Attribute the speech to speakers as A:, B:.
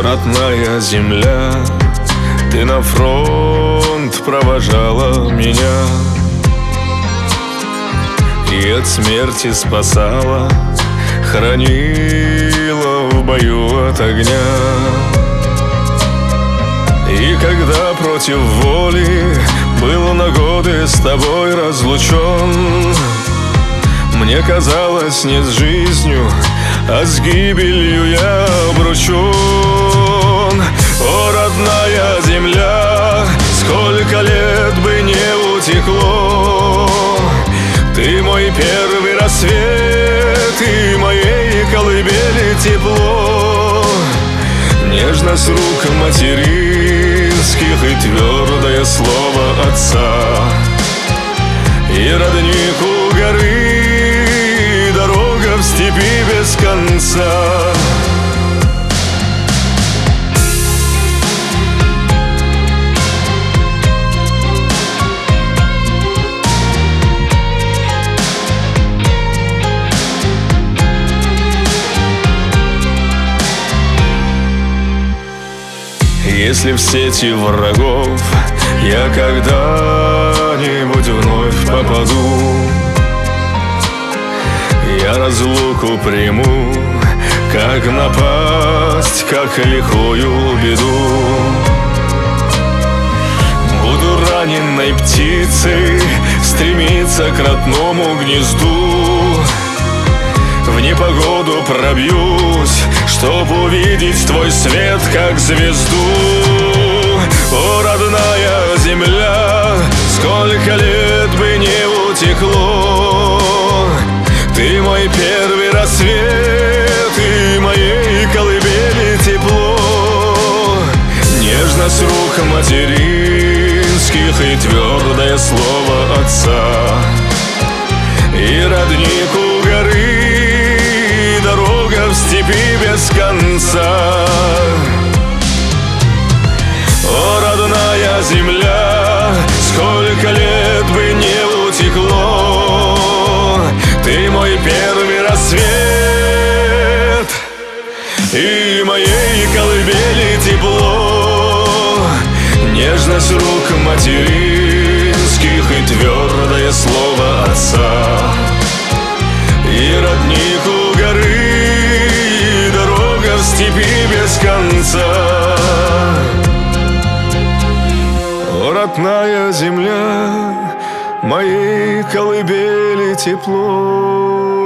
A: Родная земля, ты на фронт провожала меня и от смерти спасала, хранила в бою от огня. И когда против воли был на годы с тобой разлучен, мне казалось не с жизнью, а с гибелью я обручен. О, родная земля, сколько лет бы не утекло, ты мой первый рассвет и моей колыбели тепло. Нежность рук материнских и твердое слово отца, и родник у горы, дорога в степи без конца. Если в сети врагов я когда-нибудь вновь попаду, я разлуку приму, как напасть, как лихую беду. Буду раненой птицей стремиться к родному гнезду, в непогоду пробьюсь, чтоб увидеть твой свет, как звезду. О, родная земля, сколько лет бы не утекло, ты мой первый рассвет и моей колыбели тепло. Нежность рук материнских и твердое слово отца, и родник у горы, дорога в степи без конца. О, родная земля, сколько лет бы не утекло, ты мой первый рассвет и моей колыбели тепло. Нежность рук материнских и твердое слово отца, и родник у горы, дорога в степи без конца. О, родная земля, моей колыбели тепло.